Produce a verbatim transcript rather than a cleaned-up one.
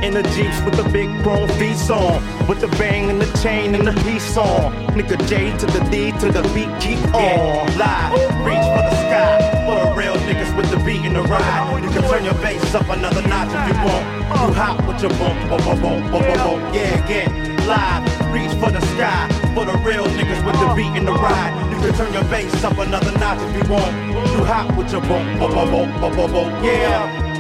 In the Jeeps with the big chrome feet on, with the bang and the chain and the piece on. Nigga J to the D to the beat, keep on. Live, reach for the sky, for the real niggas with the beat in the ride. You can turn your bass up another notch if you want. You hot with your boom, boom, boom, boom, boom, boom, boom. Yeah, again, live, reach for the sky, for the real niggas with the beat in the ride. You can turn your bass up another notch if you want. You hot with your boom, boom, boom, boom, boom, boom, boom. Yeah.